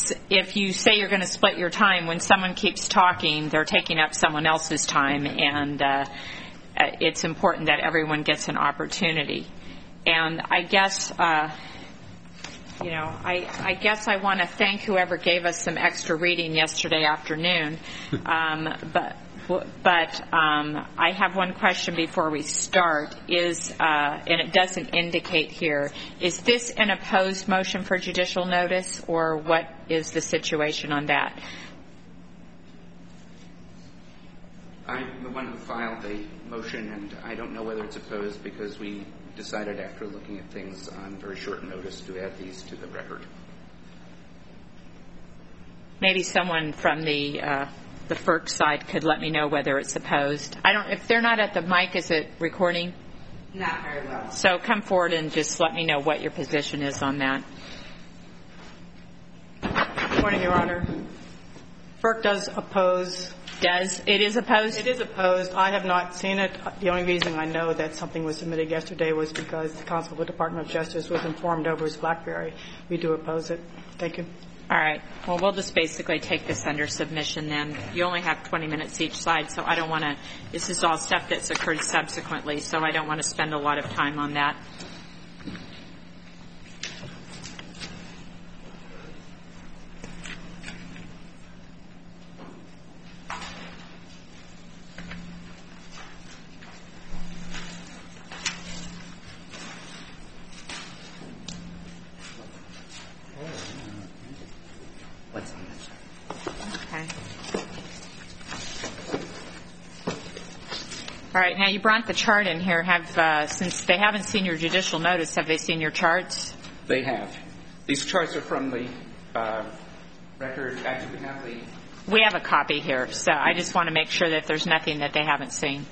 if you say you're going to split your time, when someone keeps talking, they're taking up someone else's time, and it's important that everyone gets an opportunity. And I guess, I guess I want to thank whoever gave us some extra reading yesterday afternoon. But I have one question before we start. And it doesn't indicate here, is this an opposed motion for judicial notice, or what is the situation on that? I'm the one who filed the motion, and I don't know whether it's opposed because we decided after looking at things on very short notice to add these to the record. Maybe someone from the FERC side could let me know whether it's opposed. If they're not at the mic, is it recording? Not very well. So come forward and just let me know what your position is on that. Good morning, Your Honor. FERC does oppose. It is opposed? It is opposed. I have not seen it. The only reason I know that something was submitted yesterday was because the Counsel of the Department of Justice was informed over his BlackBerry. We do oppose it. Thank you. All right. Well, we'll just basically take this under submission then. You only have 20 minutes each side, so I don't want to – this is all stuff that's occurred subsequently, so I don't want to spend a lot of time on that. All right. Now, you brought the chart in here. Since they haven't seen your judicial notice, have they seen your charts? They have. These charts are from the record. Actually, we have a copy here, so I just want to make sure that there's nothing that they haven't seen.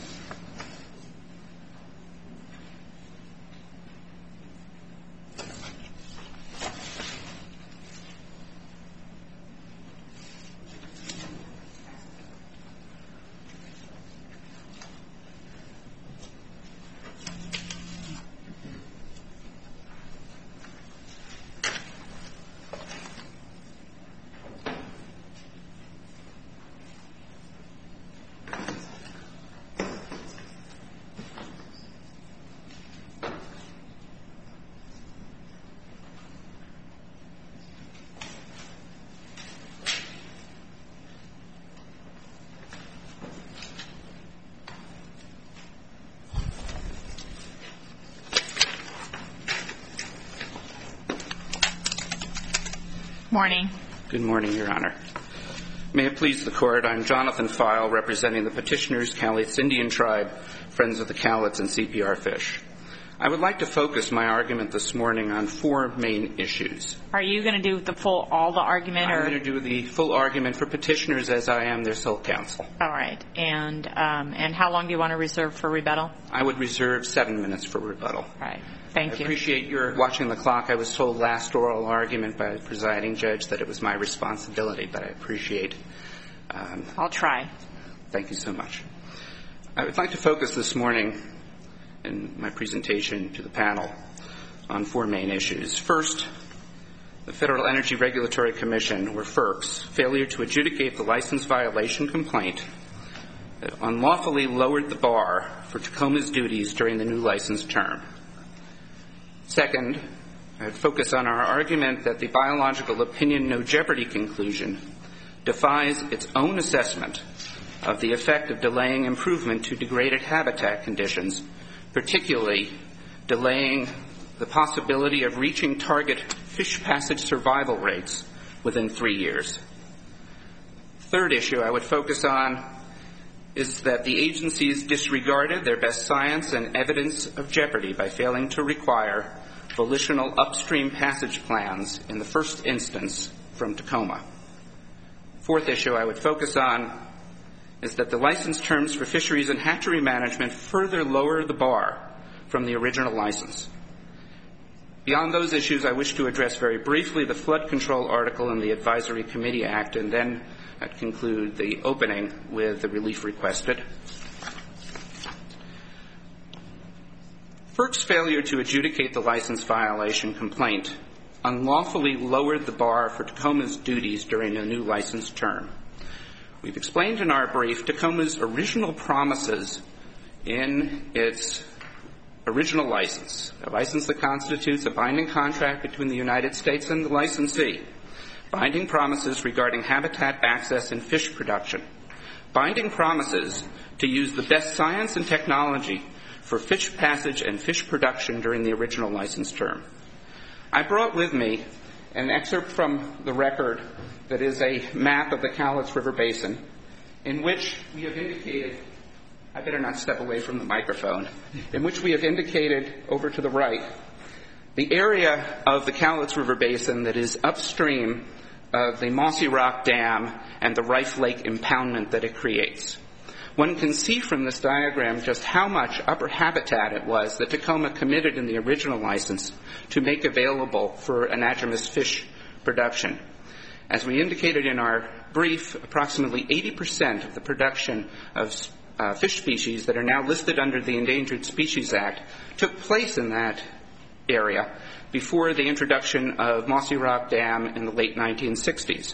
Morning. Good morning, Your Honor. May it please the Court, I'm Jonathan File, representing the petitioners, Cowlitz Indian Tribe, Friends of the Cowlitz, and CPR Fish. I would like to focus my argument this morning on four main issues. Are you going to do all the argument? I'm going to do the full argument for petitioners as I am their sole counsel. All right. And how long do you want to reserve for rebuttal? I would reserve 7 minutes for rebuttal. All right. Thank you. I appreciate your watching the clock. I was told last oral argument by the presiding judge that it was my responsibility, but I appreciate. I'll try. Thank you so much. I would like to focus this morning in my presentation to the panel on four main issues. First, the Federal Energy Regulatory Commission, or FERC's, failure to adjudicate the license violation complaint that unlawfully lowered the bar for Tacoma's duties during the new license term. Second, I would focus on our argument that the biological opinion no jeopardy conclusion defies its own assessment of the effect of delaying improvement to degraded habitat conditions, particularly delaying the possibility of reaching target fish passage survival rates within 3 years. Third issue I would focus on is that the agencies disregarded their best science and evidence of jeopardy by failing to require volitional upstream passage plans in the first instance from Tacoma. Fourth issue I would focus on is that the license terms for fisheries and hatchery management further lower the bar from the original license. Beyond those issues, I wish to address very briefly the flood control article in the Advisory Committee Act, and then conclude the opening with the relief requested. FERC's failure to adjudicate the license violation complaint unlawfully lowered the bar for Tacoma's duties during a new license term. We've explained in our brief Tacoma's original promises in its original license, a license that constitutes a binding contract between the United States and the licensee, binding promises regarding habitat access and fish production, binding promises to use the best science and technology for fish passage and fish production during the original license term. I brought with me an excerpt from the record that is a map of the Cowlitz River Basin in which we have indicated, I better not step away from the microphone, in which we have indicated over to the right the area of the Cowlitz River Basin that is upstream of the Mossy Rock Dam and the Rife Lake impoundment that it creates. One can see from this diagram just how much upper habitat it was that Tacoma committed in the original license to make available for anadromous fish production. As we indicated in our brief, approximately 80% of the production of fish species that are now listed under the Endangered Species Act took place in that area before the introduction of Mossy Rock Dam in the late 1960s.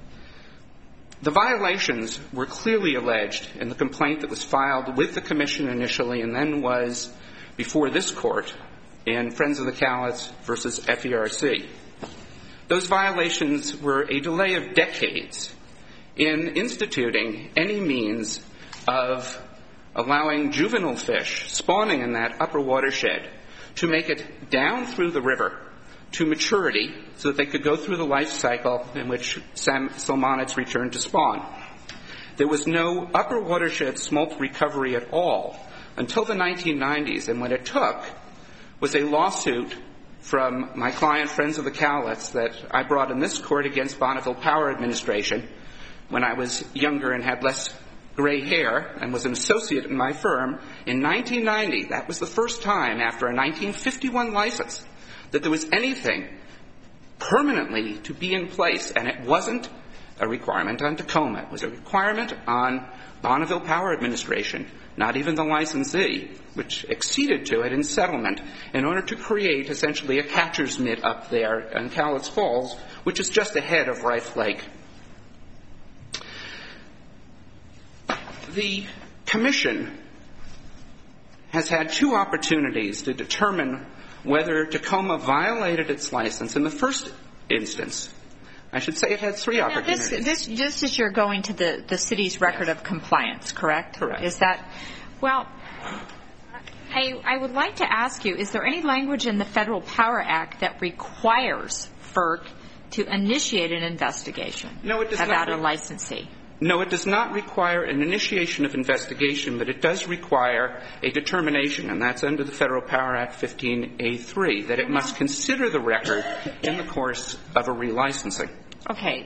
The violations were clearly alleged in the complaint that was filed with the Commission initially and then was before this Court in Friends of the Cowlitz versus FERC. Those violations were a delay of decades in instituting any means of allowing juvenile fish spawning in that upper watershed to make it down through the river to maturity so that they could go through the life cycle in which salmonids return to spawn. There was no upper watershed smolt recovery at all until the 1990s, and what it took was a lawsuit from my client, Friends of the Cowlitz, that I brought in this court against Bonneville Power Administration when I was younger and had less gray hair and was an associate in my firm. In 1990, that was the first time after a 1951 license that there was anything permanently to be in place, and it wasn't a requirement on Tacoma. It was a requirement on Bonneville Power Administration, not even the licensee, which acceded to it in settlement in order to create essentially a catcher's mitt up there in Cowlitz Falls, which is just ahead of Rife Lake. The Commission has had two opportunities to determine whether Tacoma violated its license. In the first instance, I should say it had three opportunities. Now, this is you're going to the city's record of compliance, correct? Correct. Is that, well, I would like to ask you, is there any language in the Federal Power Act that requires FERC to initiate an investigation about a licensee? No, it does not require an initiation of investigation, but it does require a determination, and that's under the Federal Power Act 15A3, that it must consider the record in the course of a relicensing. Okay,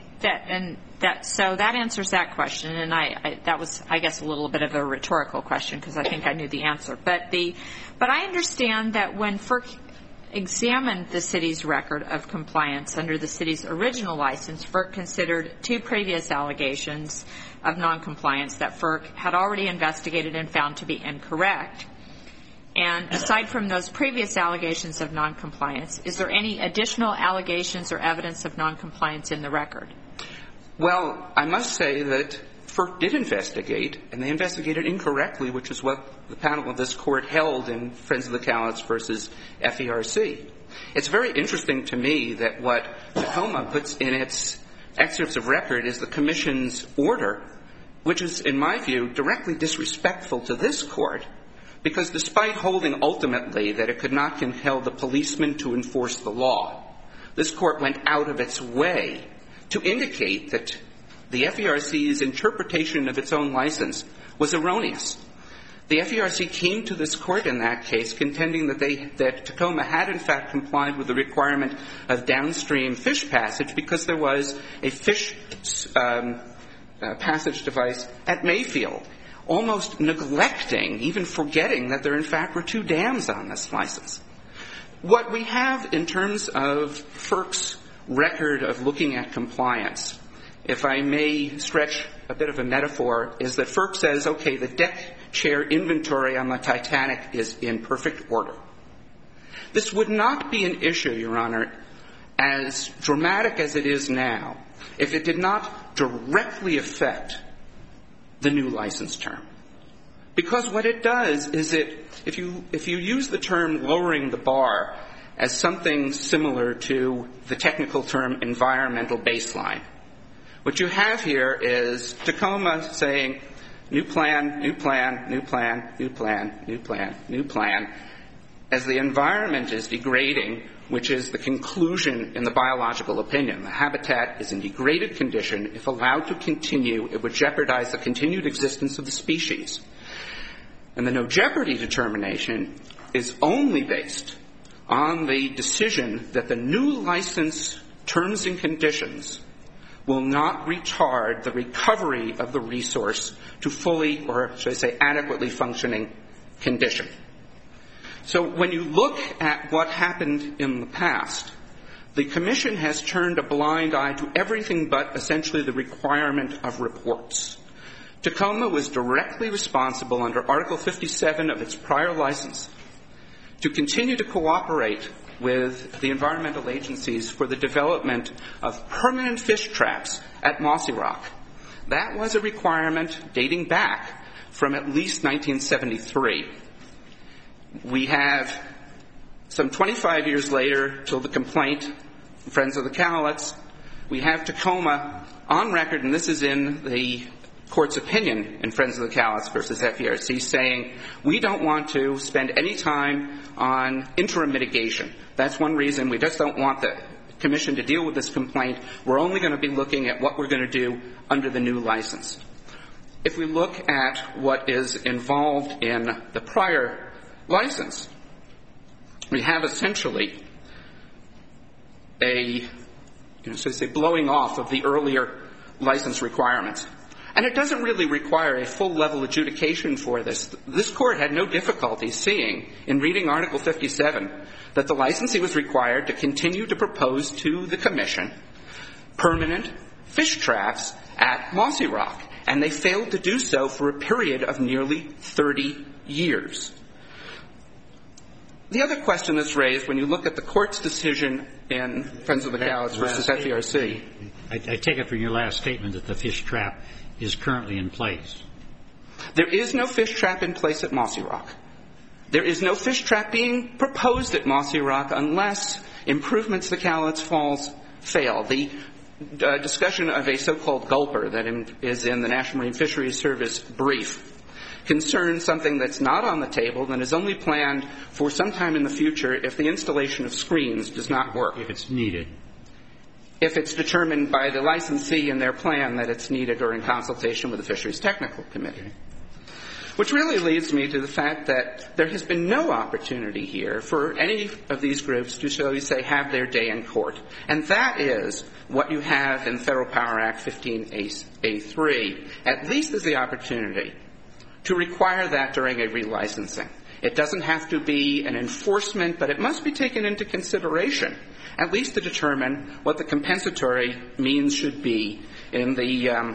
so that answers that question, and that was, I guess, a little bit of a rhetorical question because I think I knew the answer. But I understand that when FERC examined the city's record of compliance under the city's original license, FERC considered two previous allegations of noncompliance that FERC had already investigated and found to be incorrect. And aside from those previous allegations of noncompliance, is there any additional allegations or evidence of noncompliance in the record? Well, I must say that FERC did investigate, and they investigated incorrectly, which is what the panel of this court held in Friends of the Cowlitz versus FERC. It's very interesting to me that what Tacoma puts in its excerpts of record is the Commission's order, which is, in my view, directly disrespectful to this court, because despite holding ultimately that it could not compel the policeman to enforce the law, this court went out of its way to indicate that the FERC's interpretation of its own license was erroneous. The FERC came to this court in that case contending that Tacoma had in fact complied with the requirement of downstream fish passage because there was a fish passage device at Mayfield, almost neglecting, even forgetting that there in fact were two dams on this license. What we have in terms of FERC's record of looking at compliance, if I may stretch a bit of a metaphor, is that FERC says, okay, the deck chair inventory on the Titanic is in perfect order. This would not be an issue, Your Honor, as dramatic as it is now if it did not directly affect the new license term. Because what it does is if you use the term lowering the bar as something similar to the technical term environmental baseline, what you have here is Tacoma saying new plan, new plan, new plan, new plan, new plan, new plan, as the environment is degrading, which is the conclusion in the biological opinion. The habitat is in degraded condition. If allowed to continue, it would jeopardize the continued existence of the species. And the no jeopardy determination is only based on the decision that the new license terms and conditions will not retard the recovery of the resource to fully, or should I say adequately functioning condition. So when you look at what happened in the past, the Commission has turned a blind eye to everything but essentially the requirement of reports. Tacoma was directly responsible under Article 57 of its prior license to continue to cooperate with the environmental agencies for the development of permanent fish traps at Mossy Rock. That was a requirement dating back from at least 1973. We have some 25 years later till the complaint from Friends of the Cowlitz. We have Tacoma on record, and this is in the Court's opinion in Friends of the Cowlitz versus FERC, saying we don't want to spend any time on interim mitigation. That's one reason. We just don't want the Commission to deal with this complaint. We're only going to be looking at what we're going to do under the new license. If we look at what is involved in the prior license, we have essentially a blowing off of the earlier license requirements. And it doesn't really require a full-level adjudication for this. This Court had no difficulty seeing, in reading Article 57, that the licensee was required to continue to propose to the Commission permanent fish traps at Mossy Rock. And they failed to do so for a period of nearly 30 years. The other question that's raised when you look at the Court's decision in Friends of the Cowlitz versus FERC. I take it from your last statement that the fish trap is currently in place. There is no fish trap in place at Mossy Rock. There is no fish trap being proposed at Mossy Rock unless improvements to Cowlitz Falls fail. The discussion of a so-called gulper that is in the National Marine Fisheries Service brief concerns something that's not on the table and is only planned for some time in the future if the installation of screens does not work. If it's needed. If it's determined by the licensee in their plan that it's needed or in consultation with the Fisheries Technical Committee. Which really leads me to the fact that there has been no opportunity here for any of these groups to, shall we say, have their day in court. And that is what you have in Federal Power Act 15A3, at least as the opportunity to require that during a relicensing. It doesn't have to be an enforcement, but it must be taken into consideration, at least to determine what the compensatory means should be in the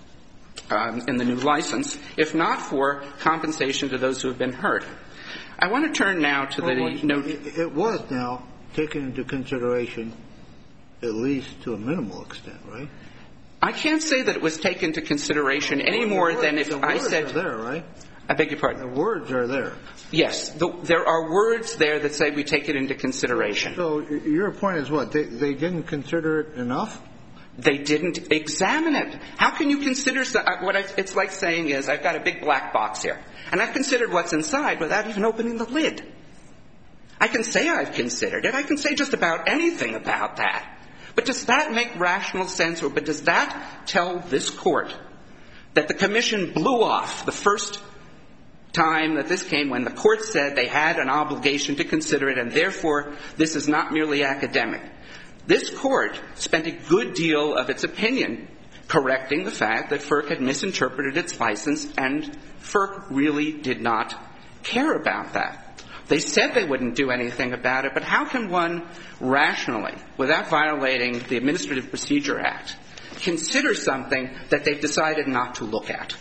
new license, if not for compensation to those who have been hurt. I want to turn now to It was now taken into consideration, at least to a minimal extent, right? I can't say that it was taken into consideration any more than if I said... The words are there, right? I beg your pardon? The words are there. Yes. There are words there that say we take it into consideration. So your point is what? They didn't consider it enough? They didn't examine it. How can you consider... it's like saying is, I've got a big black box here, and I've considered what's inside without even opening the lid. I can say I've considered it. I can say just about anything about that. But does that make rational sense, but does that tell this Court that the Commission blew off the first time that this came when the Court said they had an obligation to consider it, and therefore this is not merely academic? This Court spent a good deal of its opinion correcting the fact that FERC had misinterpreted its license, and FERC really did not care about that. They said they wouldn't do anything about it, but how can one rationally, without violating the Administrative Procedure Act, consider something that they've decided not to look at?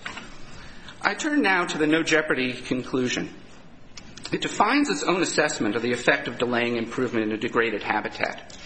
I turn now to the no jeopardy conclusion. It defines its own assessment of the effect of delaying improvement in a degraded habitat.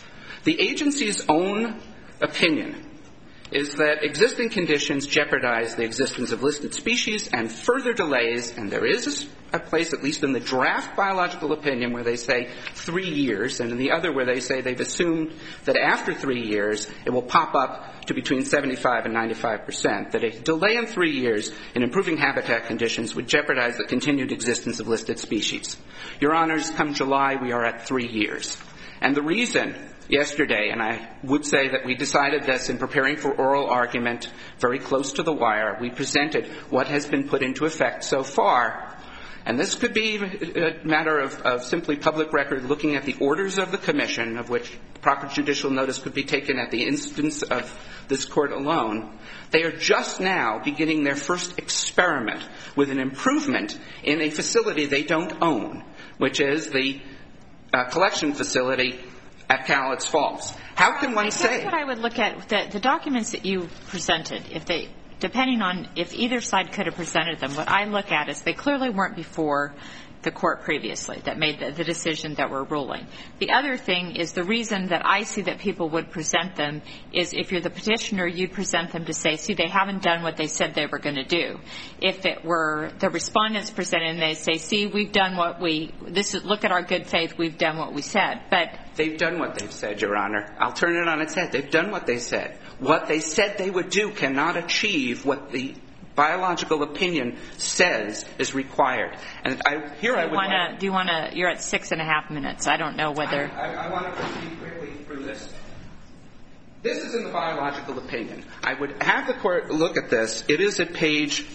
The agency's own opinion is that existing conditions jeopardize the existence of listed species, and further delays, and there is a place, at least in the draft biological opinion, where they say 3 years, and in the other where they say they've assumed that after 3 years it will pop up to between 75 and 95%, that a delay in 3 years in improving habitat conditions would jeopardize the continued existence of listed species. Your Honors, come July, we are at 3 years. And the reason yesterday, and I would say that we decided this in preparing for oral argument very close to the wire, we presented what has been put into effect so far. And this could be a matter of simply public record, looking at the orders of the Commission, of which proper judicial notice could be taken at the instance of this Court alone. They are just now beginning their first experiment with an improvement in a facility they don't own, which is the collection facility at Cowlitz Falls. How can one say? That's what I would look at. The documents that you presented, depending on if either side could have presented them, what I look at is they clearly weren't before the court previously that made the decision that we're ruling. The other thing is the reason that I see that people would present them is if you're the petitioner, you'd present them to say, see, they haven't done what they said they were going to do. If it were the respondents presented and they say, see, we've done what look at our good faith, we've done what we said. But they've done what they've said, Your Honor. I'll turn it on its head. They've done what they said. What they said they would do cannot achieve what the biological opinion says is required. And do you want to, you're at 6.5 minutes. I don't know whether. I want to proceed quickly through this. This is in the biological opinion. I would have the Court look at this. It is at page,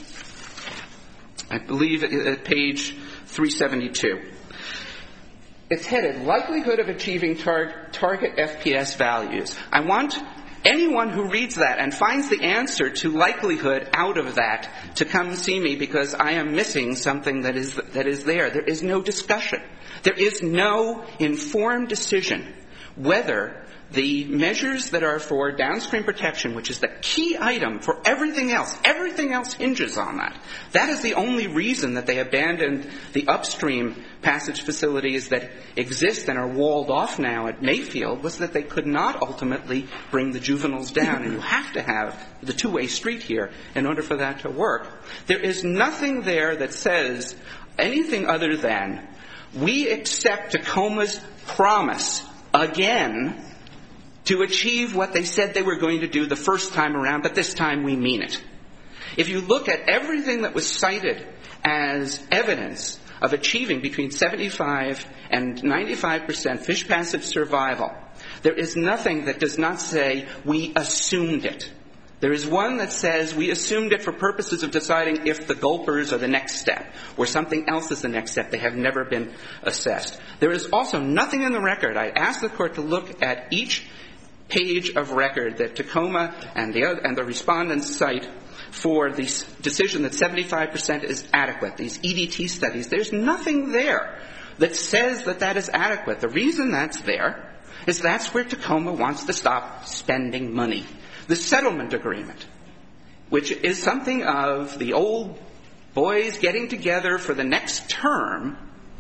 I believe, at page 372. It's headed, Likelihood of Achieving Target FPS Values. I want anyone who reads that and finds the answer to likelihood out of that to come see me, because I am missing something that is there. There is no discussion. There is no informed decision whether the measures that are for downstream protection, which is the key item for everything else hinges on that. That is the only reason that they abandoned the upstream passage facilities that exist and are walled off now at Mayfield, was that they could not ultimately bring the juveniles down. And you have to have the two-way street here in order for that to work. There is nothing there that says anything other than we accept Tacoma's promise again to achieve what they said they were going to do the first time around, but this time we mean it. If you look at everything that was cited as evidence of achieving between 75 and 95% fish passage survival, there is nothing that does not say we assumed it. There is one that says we assumed it for purposes of deciding if the gulpers are the next step or something else is the next step. They have never been assessed. There is also nothing in the record. I asked the Court to look at each page of record that Tacoma and the respondents cite for the decision that 75% is adequate, these EDT studies. There's nothing there that says that that is adequate. The reason that's there is that's where Tacoma wants to stop spending money. The settlement agreement, which is something of the old boys getting together for the next term,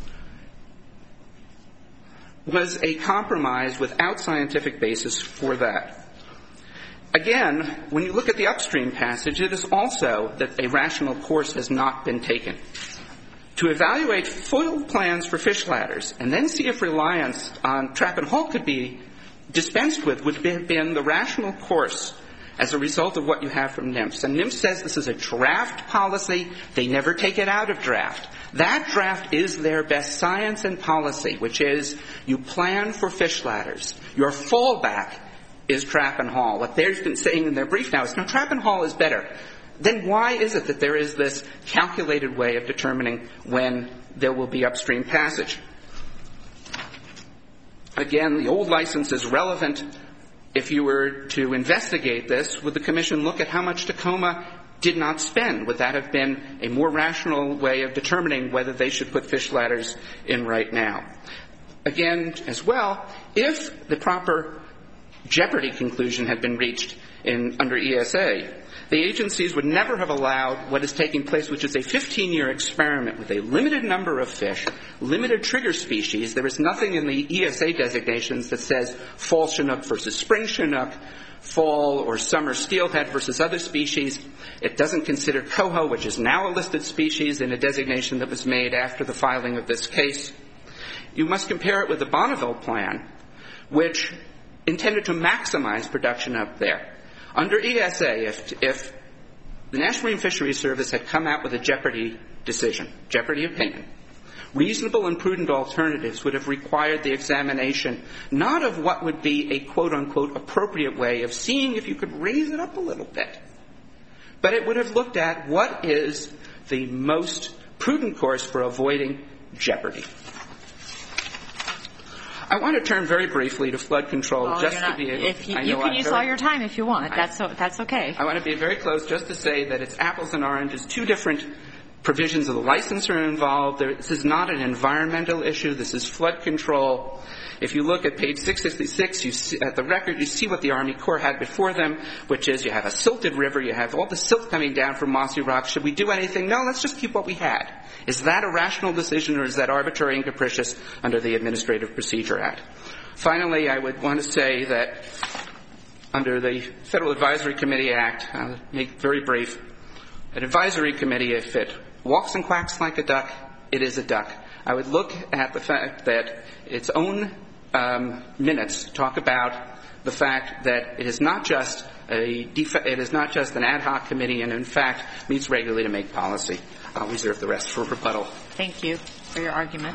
was a compromise without scientific basis for that. Again, when you look at the upstream passage, it is also that a rational course has not been taken. To evaluate full plans for fish ladders and then see if reliance on trap and haul could be dispensed with would have been the rational course as a result of what you have from NIMS. And NIMS says this is a draft policy. They never take it out of draft. That draft is their best science and policy, which is you plan for fish ladders. Your fallback is trap and haul. What they've been saying in their brief now is, no, trap and haul is better. Then why is it that there is this calculated way of determining when there will be upstream passage? Again, the old license is relevant. If you were to investigate this, would the Commission look at how much Tacoma did not spend? Would that have been a more rational way of determining whether they should put fish ladders in right now? Again, as well, if the proper jeopardy conclusion had been reached under ESA, the agencies would never have allowed what is taking place, which is a 15-year experiment with a limited number of fish, limited trigger species. There is nothing in the ESA designations that says fall Chinook versus spring Chinook, fall or summer steelhead versus other species. It doesn't consider coho, which is now a listed species in a designation that was made after the filing of this case. You must compare it with the Bonneville Plan, which intended to maximize production up there. Under ESA, if the National Marine Fisheries Service had come out with a jeopardy decision, jeopardy opinion, reasonable and prudent alternatives would have required the examination not of what would be a quote-unquote appropriate way of seeing if you could raise it up a little bit, but it would have looked at what is the most prudent course for avoiding jeopardy. I want to turn very briefly to flood control. You can use all your time if you want. That's okay. I want to be very close just to say that it's apples and oranges. Two different provisions of the license are involved. This is not an environmental issue. This is flood control. If you look at page 666, you see, at the record, you see what the Army Corps had before them, which is you have a silted river, you have all the silt coming down from mossy rocks. Should we do anything? No, let's just keep what we had. Is that a rational decision, or is that arbitrary and capricious under the Administrative Procedure Act? Finally, I would want to say that under the Federal Advisory Committee Act, I'll make it very brief, an advisory committee, if it walks and quacks like a duck, it is a duck. I would look at the fact that its own minutes talk about the fact that it is not just an ad hoc committee, and in fact meets regularly to make policy. I'll reserve the rest for rebuttal. Thank you for your argument.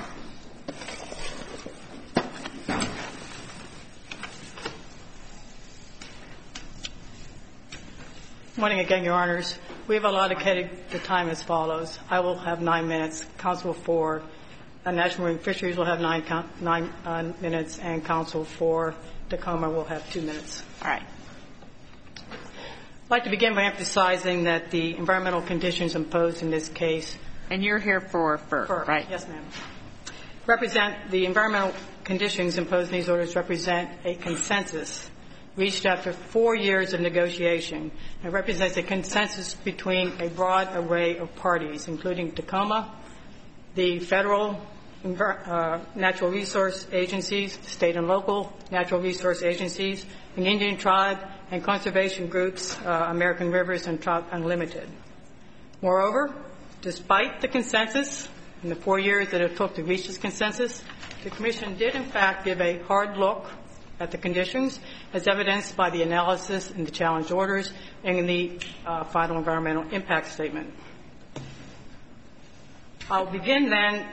Morning again, Your Honors. We have allocated the time as follows. I will have 9 minutes. Counsel for National Marine Fisheries will have 9 minutes, and counsel for Tacoma will have 2 minutes. All right. I'd like to begin by emphasizing that the environmental conditions imposed in this case. And you're here for FERC, right? Yes, ma'am. The environmental conditions imposed in these orders represent a consensus reached after 4 years of negotiation. It represents a consensus between a broad array of parties, including Tacoma, the federal natural resource agencies, state and local natural resource agencies, an Indian tribe, and conservation groups, American Rivers and Trout Unlimited. Moreover, despite the consensus in the 4 years that it took to reach this consensus, the Commission did in fact give a hard look at the conditions, as evidenced by the analysis in the challenge orders and in the final environmental impact statement. I'll begin then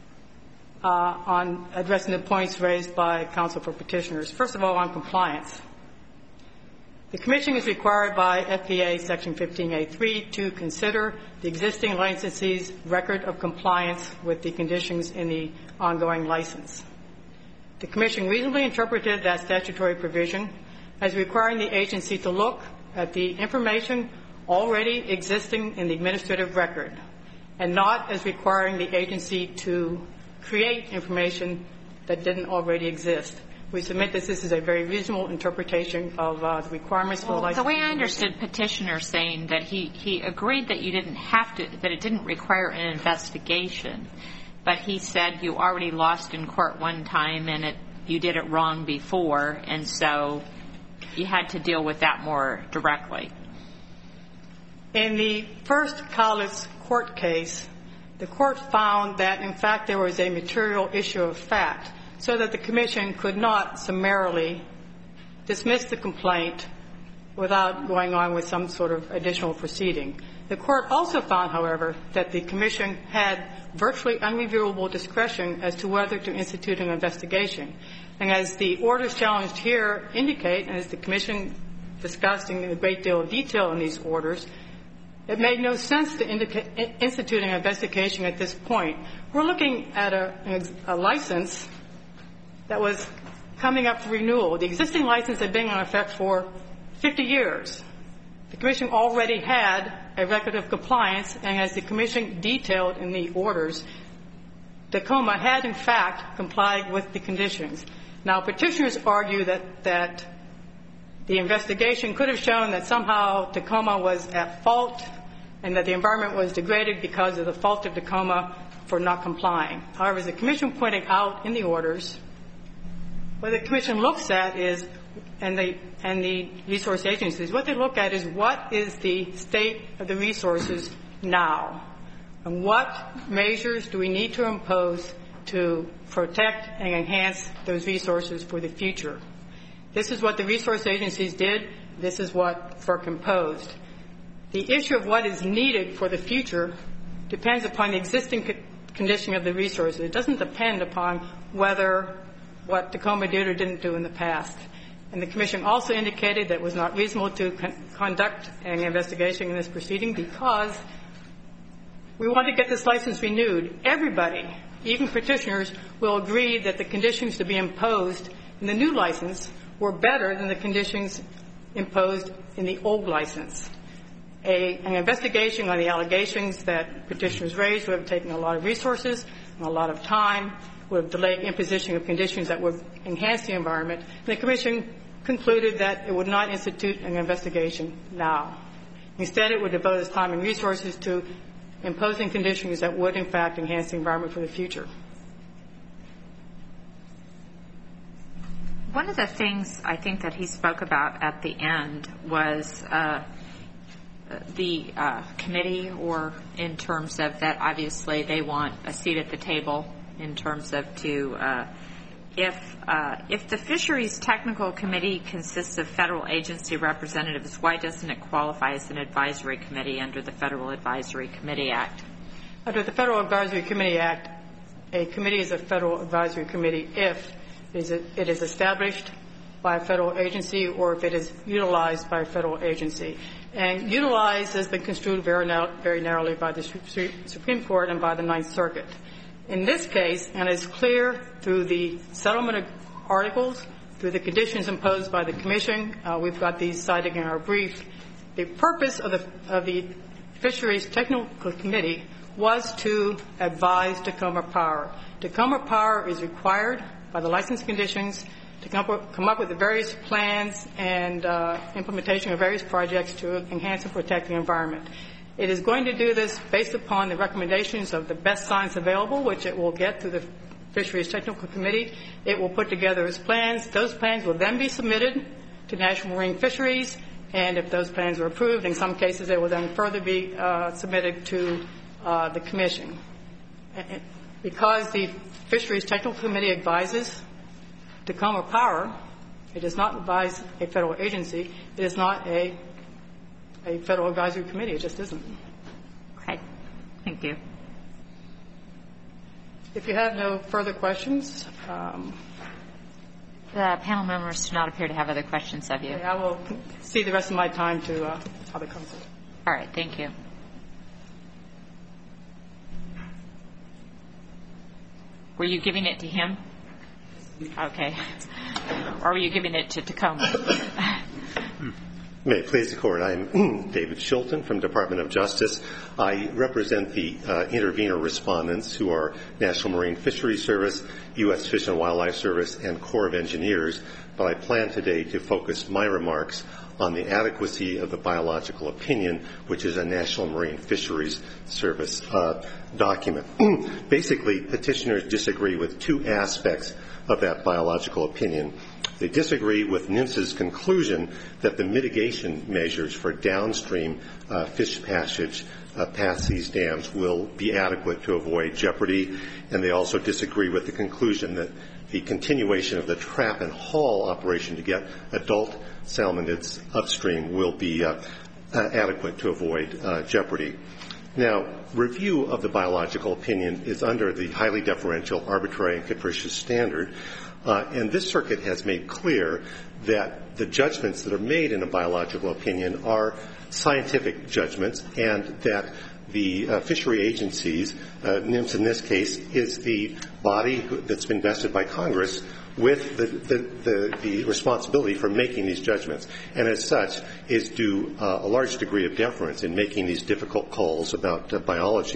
on addressing the points raised by counsel for petitioners. First of all, on compliance. The Commission is required by FPA Section 15A3 to consider the existing licensee's record of compliance with the conditions in the ongoing license. The Commission reasonably interpreted that statutory provision as requiring the agency to look at the information already existing in the administrative record, and not as requiring the agency to create information that didn't already exist. We submit that this is a very reasonable interpretation of the requirements for the license. The way I understood petitioner saying that he agreed that you didn't have to, that it didn't require an investigation, but he said you already lost in court one time and you did it wrong before, and so you had to deal with that more directly. In the first Collins court case, the court found that, in fact, there was a material issue of fact, so that the Commission could not summarily dismiss the complaint without going on with some sort of additional proceeding. The court also found, however, that the Commission had virtually unreviewable discretion as to whether to institute an investigation. And as the orders challenged here indicate, and as the Commission discussed in a great deal of detail in these orders, it made no sense to institute an investigation at this point. We're looking at a license that was coming up for renewal. The existing license had been in effect for 50 years. The Commission already had a record of compliance, and as the Commission detailed in the orders, Tacoma had, in fact, complied with the conditions. Now, petitioners argue that The investigation could have shown that somehow Tacoma was at fault and that the environment was degraded because of the fault of Tacoma for not complying. However, as the Commission pointed out in the orders, what the Commission looks at is, and the resource agencies, what they look at is what is the state of the resources now, and what measures do we need to impose to protect and enhance those resources for the future. This is what the resource agencies did. This is what FERC imposed. The issue of what is needed for the future depends upon the existing condition of the resources. It doesn't depend upon whether what Tacoma did or didn't do in the past. And the Commission also indicated that it was not reasonable to conduct an investigation in this proceeding because we want to get this license renewed. Everybody, even petitioners, will agree that the conditions to be imposed in the new license were better than the conditions imposed in the old license. An investigation on the allegations that petitioners raised would have taken a lot of resources and a lot of time, would have delayed imposition of conditions that would enhance the environment. And the Commission concluded that it would not institute an investigation now. Instead, it would devote its time and resources to imposing conditions that would, in fact, enhance the environment for the future. One of the things I think that he spoke about at the end was the committee, or in terms of that obviously they want a seat at the table in terms of if the Fisheries Technical Committee consists of federal agency representatives, why doesn't it qualify as an advisory committee under the Federal Advisory Committee Act? Under the Federal Advisory Committee Act, a committee is a federal advisory committee if it is established by a federal agency or if it is utilized by a federal agency. And utilized has been construed very narrowly by the Supreme Court and by the Ninth Circuit. In this case, and it's clear through the settlement articles, through the conditions imposed by the Commission, we've got these cited in our brief, the purpose of the Fisheries Technical Committee was to advise Tacoma Power. Tacoma Power is required by the license conditions to come up with the various plans and implementation of various projects to enhance and protect the environment. It is going to do this based upon the recommendations of the best science available, which it will get through the Fisheries Technical Committee. It will put together its plans. Those plans will then be submitted to National Marine Fisheries, and if those plans are approved, in some cases they will then further be submitted to the Commission. Because the Fisheries Technical Committee advises Tacoma Power, it does not advise a federal agency. It is not a federal advisory committee. It just isn't. Okay. Thank you. If you have no further questions. The panel members do not appear to have other questions of you. Okay, I will cede the rest of my time to other counsel. All right. Thank you. Were you giving it to him? Okay. Or were you giving it to Tacoma? May it please the Court. I'm David Shilton from Department of Justice. I represent the intervener respondents who are National Marine Fisheries Service, U.S. Fish and Wildlife Service, and Corps of Engineers, but I plan today to focus my remarks on the adequacy of the biological opinion, which is a National Marine Fisheries Service document. Basically, petitioners disagree with two aspects of that biological opinion. They disagree with NMFS's conclusion that the mitigation measures for downstream fish passage past these dams will be adequate to avoid jeopardy, and they also disagree with the conclusion that the continuation of the trap and haul operation to get adult salmonids upstream will be adequate to avoid jeopardy. Now, review of the biological opinion is under the highly deferential, arbitrary, and capricious standard, and this circuit has made clear that the judgments that are made in a biological opinion are scientific judgments, and that the fishery agencies, NMFS in this case, is the body that's been vested by Congress with the responsibility for making these judgments, and as such is due a large degree of deference in making these difficult calls about biology.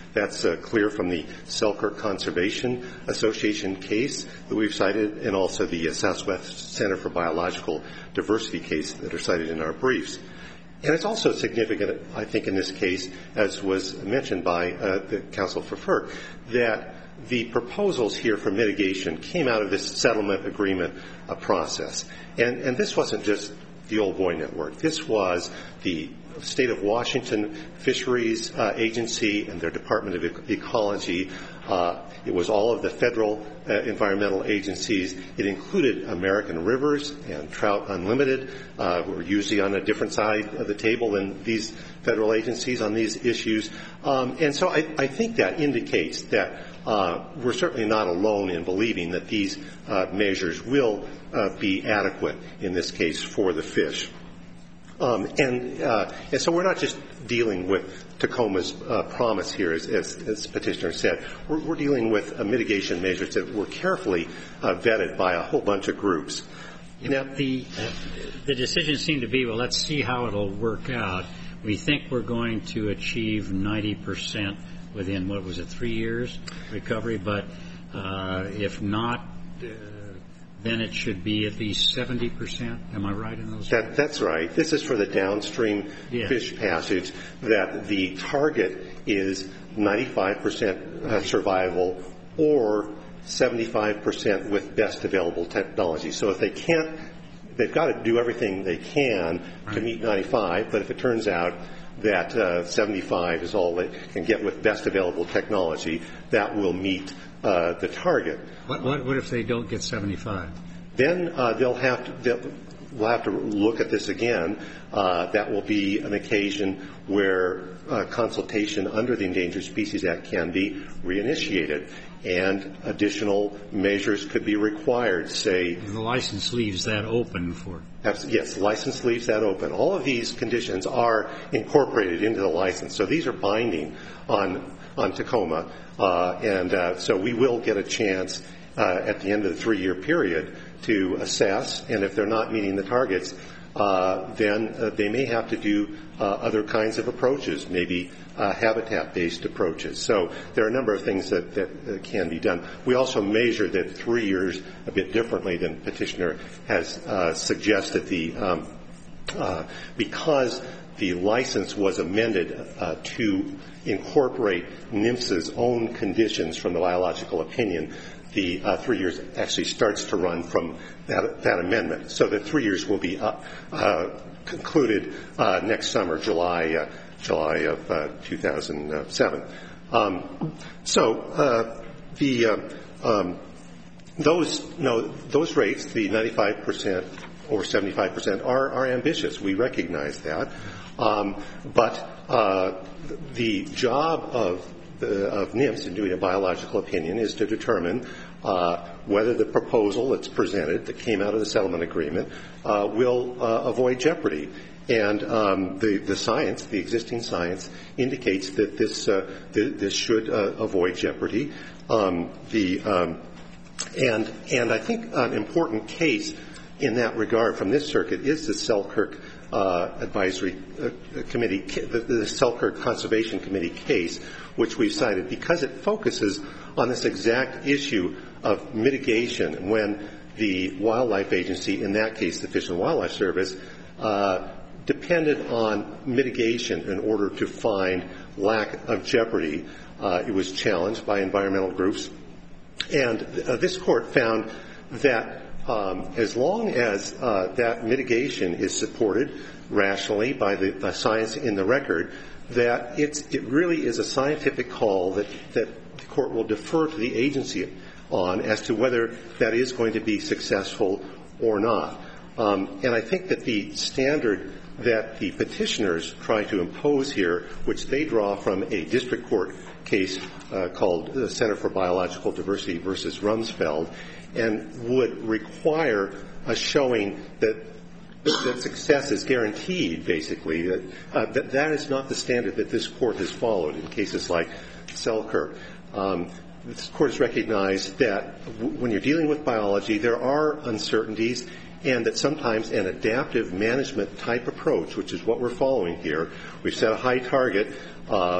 That's clear from the Selkirk Conservation Association case that we've cited, and also the Southwest Center for Biological Diversity case that are cited in our briefs. And it's also significant, I think, in this case, as was mentioned by the counsel for FERC, that the proposals here for mitigation came out of this settlement agreement process. And this wasn't just the Old Boy Network. This was the State of Washington Fisheries Agency and their Department of Ecology. It was all of the federal environmental agencies. It included American Rivers and Trout Unlimited, who are usually on a different side of the table than these federal agencies on these issues. And so I think that indicates that we're certainly not alone in believing that these measures will be adequate in this case for the fish. And so we're not just dealing with Tacoma's promise here, as Petitioner said. We're dealing with mitigation measures that were carefully vetted by a whole bunch of groups. Now, the decision seemed to be, well, let's see how it'll work out. We think we're going to achieve 90% within, 3 years recovery, but if not, then it should be at least 70%. Am I right in those? That's right. This is for the downstream fish passage, that the target is 95% survival or 75% with best available technology. So if they can't, they've got to do everything they can to meet 95, but if it turns out that 75 is all they can get with best available technology, that will meet the target. What if they don't get 75? Then we'll have to look at this again. That will be an occasion where consultation under the Endangered Species Act can be reinitiated, and additional measures could be required, say. And the license leaves that open for. Yes, the license leaves that open. All of these conditions are incorporated into the license, so these are binding on Tacoma, and so we will get a chance at the end of the 3-year period to assess, and if they're not meeting the targets, then they may have to do other kinds of approaches, maybe habitat-based approaches. So there are a number of things that can be done. We also measure that 3 years a bit differently than Petitioner has suggested. Because the license was amended to incorporate NMFS's own conditions from the biological opinion, the 3 years actually starts to run from that amendment. So the 3 years will be concluded next summer, July of 2007. Those rates, the 95% or 75%, are ambitious. We recognize that, but the job of NMFS in doing a biological opinion is to determine whether the proposal that's presented that came out of the settlement agreement will avoid jeopardy. And the science, the existing science, indicates that this should avoid jeopardy. And I think an important case in that regard from this circuit is the Selkirk Advisory Committee, the Selkirk Conservation Committee case, which we've cited, because it focuses on this exact issue of mitigation when the wildlife agency, in that case the Fish and Wildlife Service, depended on mitigation in order to find lack of jeopardy. It was challenged by environmental groups. And this court found that as long as that mitigation is supported rationally by the science in the record, that it really is a scientific call that the court will defer to the agency on as to whether that is going to be successful or not. And I think that the standard that the petitioners try to impose here, which they draw from a district court case called the Center for Biological Diversity versus Rumsfeld, and would require a showing that success is guaranteed, basically, that is not the standard that this court has followed in cases like Selkirk. This court has recognized that when you're dealing with biology, there are uncertainties, and that sometimes an adaptive management type approach, which is what we're following here, we've set a high target,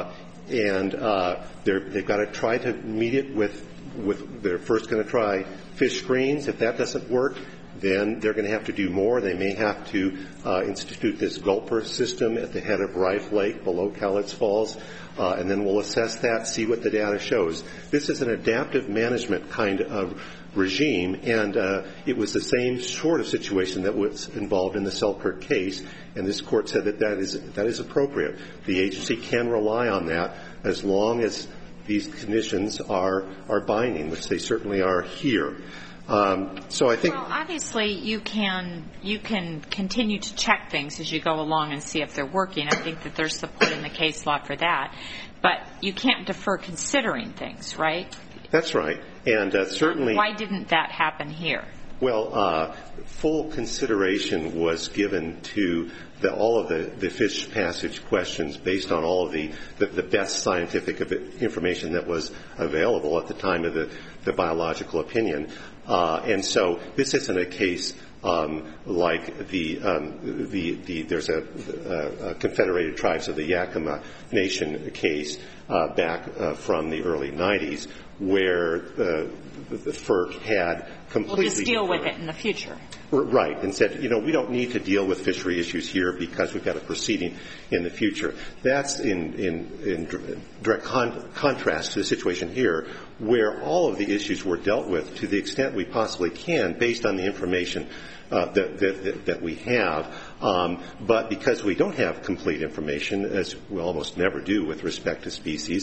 and they've got to try to meet it with they're first going to try fish screens. If that doesn't work, then they're going to have to do more. They may have to institute this gulper system at the head of Rife Lake below Cowlitz Falls, and then we'll assess that, see what the data shows. This is an adaptive management kind of regime, and it was the same sort of situation that was involved in the Selkirk case, and this court said that is appropriate. The agency can rely on that as long as these conditions are binding, which they certainly are here. So I think, well, obviously you can continue to check things as you go along and see if they're working. I think that there's support in the case law for that, but you can't defer considering things, right? That's right, and certainly. Why didn't that happen here? Well, full consideration was given to all of the fish passage questions based on all of the best scientific information that was available at the time of the biological opinion. And so this isn't a case like there's a Confederated Tribes of the Yakima Nation case back from the early 90s, where the FERC had completely... We'll just deal with it in the future. Right, and said, we don't need to deal with fishery issues here because we've got a proceeding in the future. That's in direct contrast to the situation here, where all of the issues were dealt with to the extent we possibly can based on the information that we have. But because we don't have complete information, as we almost never do with respect to species,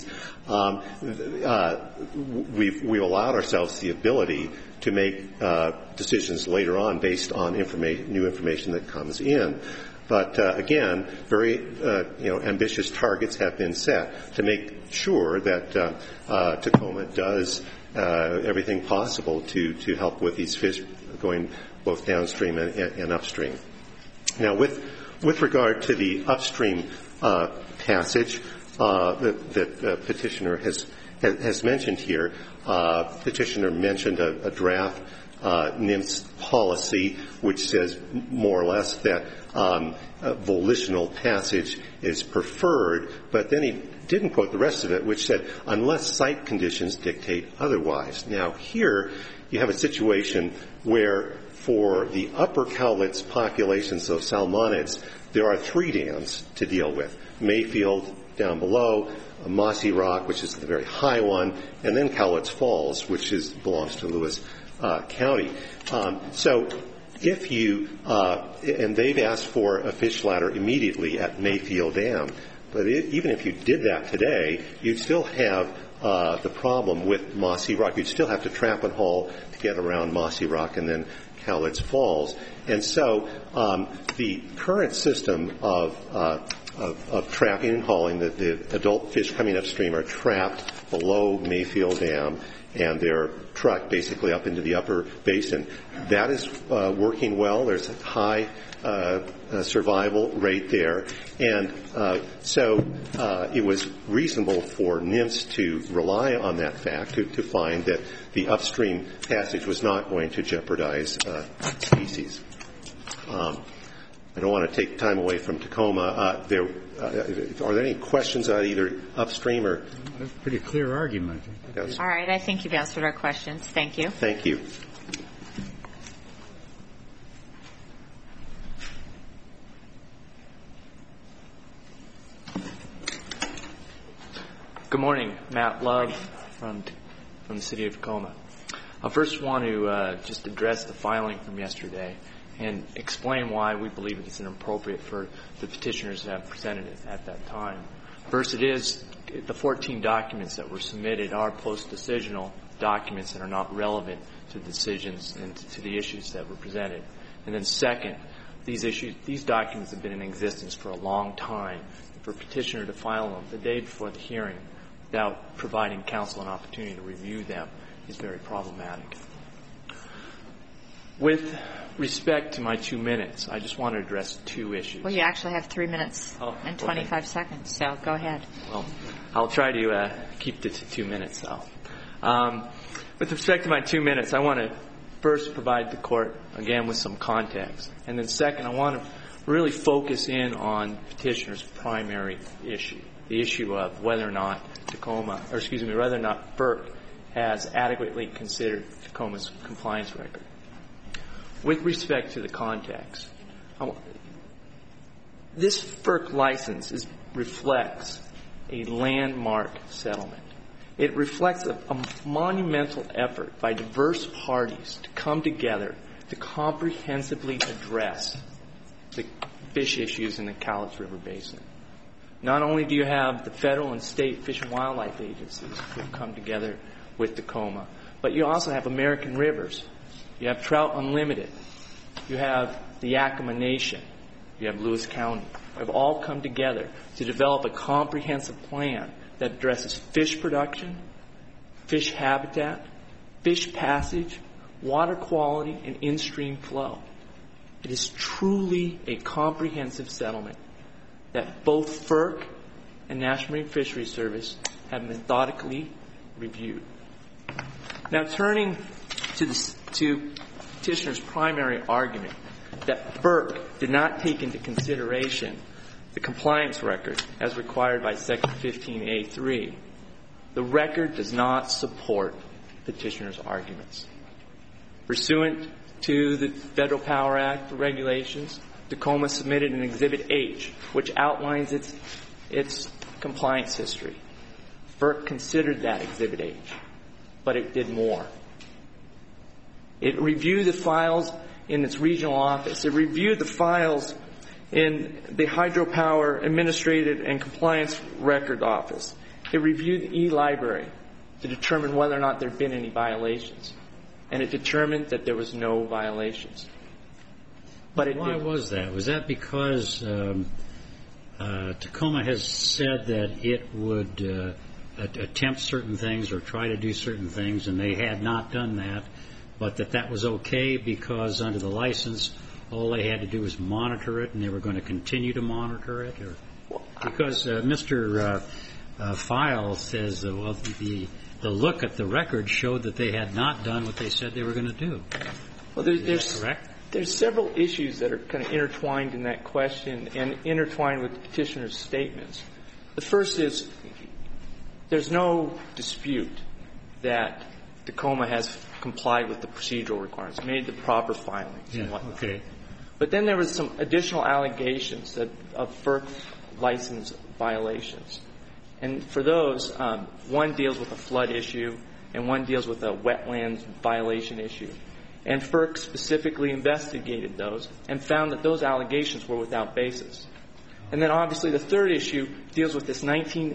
we've allowed ourselves the ability to make decisions later on based on new information that comes in. But again, very ambitious targets have been set to make sure that Tacoma does everything possible to help with these fish going both downstream and upstream. Now, with regard to the upstream passage that petitioner has mentioned here, petitioner mentioned a draft NIMS policy which says more or less that volitional passage is preferred, but then he didn't quote the rest of it, which said unless site conditions dictate otherwise. Now, here you have a situation where for the upper Cowlitz populations of salmonids, there are 3 dams to deal with. Mayfield down below, Mossy Rock, which is the very high one, and then Cowlitz Falls, which belongs to Lewis County. So if you, and they've asked for a fish ladder immediately at Mayfield Dam, but even if you did that today, you'd still have the problem with Mossy Rock. You'd still have to trap and haul to get around Mossy Rock and then Cowlitz Falls. And so the current system of trapping and hauling, the adult fish coming upstream are trapped below Mayfield Dam, and they're trucked basically up into the upper basin. That is working well. There's a high survival rate there. And so it was reasonable for NIMS to rely on that fact to find that the upstream passage was not going to jeopardize species. I don't want to take time away from Tacoma. Are there any questions on either upstream or? That's a pretty clear argument. Yes. All right. I think you've answered our questions. Thank you. Thank you. Good morning. Matt Love from the city of Tacoma. I first want to just address the filing from yesterday and explain why we believe it's inappropriate for the petitioners to have presented it at that time. First, it is the 14 documents that were submitted are post-decisional documents and are not relevant to the decisions and to the issues that were presented. And then second, these documents have been in existence for a long time. For a petitioner to file them the day before the hearing without providing counsel an opportunity to review them is very problematic. With respect to my 2 minutes, I just want to address 2 issues. Well, you actually have 3 minutes and 25 seconds, so go ahead. Well, I'll try to keep it to 2 minutes, though. With respect to my 2 minutes, I want to first provide the court, again, with some context. And then second, I want to really focus in on petitioner's primary issue, the issue of whether or not FERC has adequately considered Tacoma's compliance record. With respect to the context, this FERC license reflects a landmark settlement. It reflects a monumental effort by diverse parties to come together to comprehensively address the fish issues in the Cowlitz River Basin. Not only do you have the federal and state fish and wildlife agencies who have come together with Tacoma, but you also have American Rivers. You have Trout Unlimited. You have the Yakima Nation. You have Lewis County. Have all come together to develop a comprehensive plan that addresses fish production, fish habitat, fish passage, water quality, and in-stream flow. It is truly a comprehensive settlement that both FERC and National Marine Fisheries Service have methodically reviewed. Now, turning to Petitioner's primary argument that FERC did not take into consideration the compliance record as required by Section 15A3, the record does not support Petitioner's arguments. Pursuant to the Federal Power Act regulations, Tacoma submitted an Exhibit H, which outlines its compliance history. FERC considered that Exhibit H, but it did more. It reviewed the files in its regional office. It reviewed the files in the Hydropower Administrative and Compliance Record Office. It reviewed the e-library to determine whether or not there had been any violations. And it determined that there was no violations. But why was that? Was that because Tacoma has said that it would attempt certain things or try to do certain things, and they had not done that, but that was okay because under the license, all they had to do was monitor it, and they were going to continue to monitor it? Or because Mr. File says, well, the look at the record showed that they had not done what they said they were going to do. Well, Is that correct? There's several issues that are kind of intertwined in that question and intertwined with the Petitioner's statements. The first is there's no dispute that Tacoma has complied with the procedural requirements, made the proper filings and whatnot. Okay. But then there was some additional allegations of FERC license violations. And for those, one deals with a flood issue and one deals with a wetlands violation issue. And FERC specifically investigated those and found that those allegations were without basis. And then obviously the third issue deals with this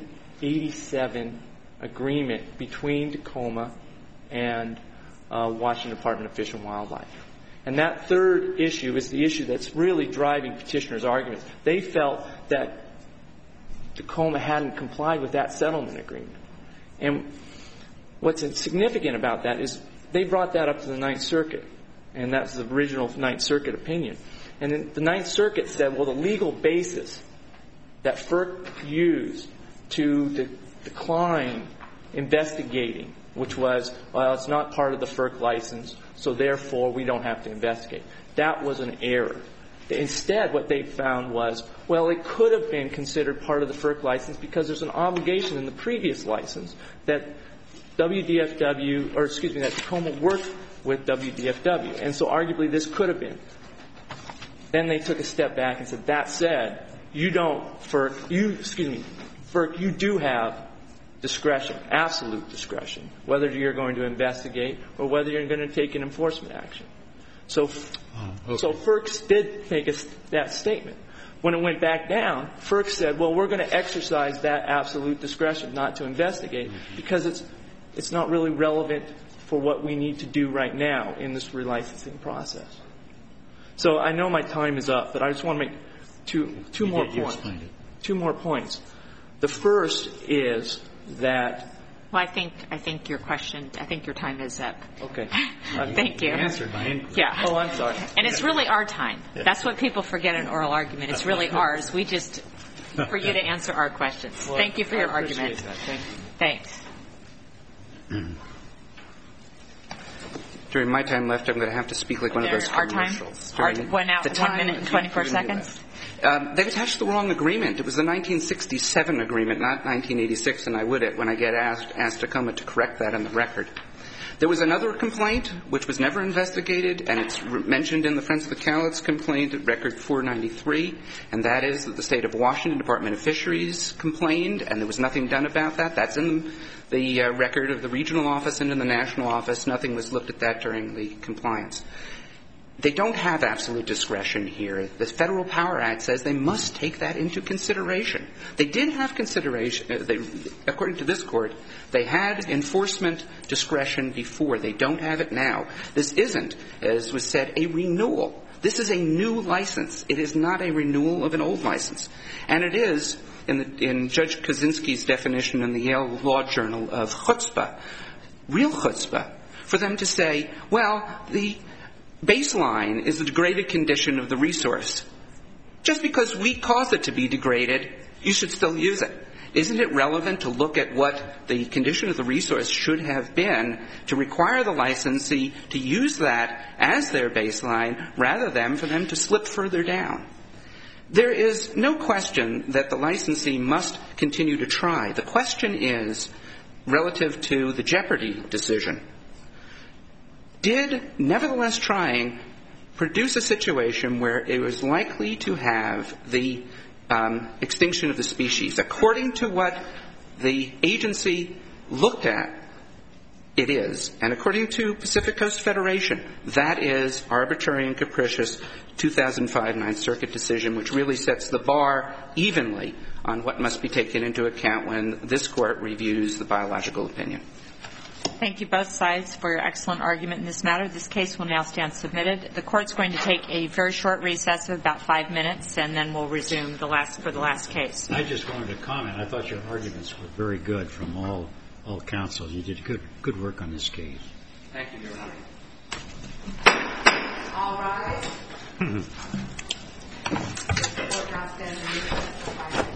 1987 agreement between Tacoma and Washington Department of Fish and Wildlife. And that third issue is the issue that's really driving Petitioner's argument. They felt that Tacoma hadn't complied with that settlement agreement. And what's significant about that is they brought that up to the Ninth Circuit, and that's the original Ninth Circuit opinion. And then the Ninth Circuit said, well, the legal basis that FERC used to decline investigating, which was, well, it's not part of the FERC license, so therefore we don't have to investigate. That was an error. Instead, what they found was, well, it could have been considered part of the FERC license because there's an obligation in the previous license that that Tacoma worked with WDFW. And so arguably this could have been. Then they took a step back and said, that said, FERC, you do have discretion, absolute discretion, whether you're going to investigate or whether you're going to take an enforcement action. So FERC did make that statement. When it went back down, FERC said, well, we're going to exercise that absolute discretion not to investigate because it's not really relevant for what we need to do right now in this relicensing process. So I know my time is up, but I just want to make two more points. Two more points. The first is that. Well, I think your time is up. Okay. Thank you. You answered my inquiry. Yeah. Oh, I'm sorry. And it's really our time. That's what people forget in oral argument. It's really ours. We just, for you to answer our questions. Well, thank you for your I appreciate argument. that. Thank you. Thanks. During my time left, I'm going to have to speak like one of those Our time commercials. went out 1 minute and 24 seconds. They've attached the wrong agreement. It was the 1967 agreement, not 1986, and I would, when I get asked Tacoma to correct that in the record. There was another complaint, which was never investigated, and it's mentioned in the Friends of the Cowlitz complaint at Record 493, and that is that the State of Washington Department of Fisheries complained, and there was nothing done about that. That's in the record of the regional office and in the national office. Nothing was looked at that during the compliance. They don't have absolute discretion here. The Federal Power Act says they must take that into consideration. They did have consideration. According to this Court, they had enforcement discretion before. They don't have it now. This isn't, as was said, a renewal. This is a new license. It is not a renewal of an old license. And it is, in Judge Kaczynski's definition in the Yale Law Journal of chutzpah, real chutzpah, for them to say, well, the baseline is the degraded condition of the resource. Just because we cause it to be degraded, you should still use it. Isn't it relevant to look at what the condition of the resource should have been to require the licensee to use that as their baseline rather than for them to slip further down? There is no question that the licensee must continue to try. The question is relative to the jeopardy decision. Did, nevertheless trying, produce a situation where it was likely to have the extinction of the species? According to what the agency looked at, it is. And according to Pacific Coast Federation, that is arbitrary and capricious 2005 Ninth Circuit decision, which really sets the bar evenly on what must be taken into account when this Court reviews the biological opinion. Thank you both sides for your excellent argument in this matter. This case will now stand submitted. The Court's going to take a very short recess of about 5 minutes, and then we'll resume for the last case. I just wanted to comment. I thought your arguments were very good from all counsel. You did good work on this case. Thank you, Your Honor. All rise. The Court now stands in recess for 5 minutes.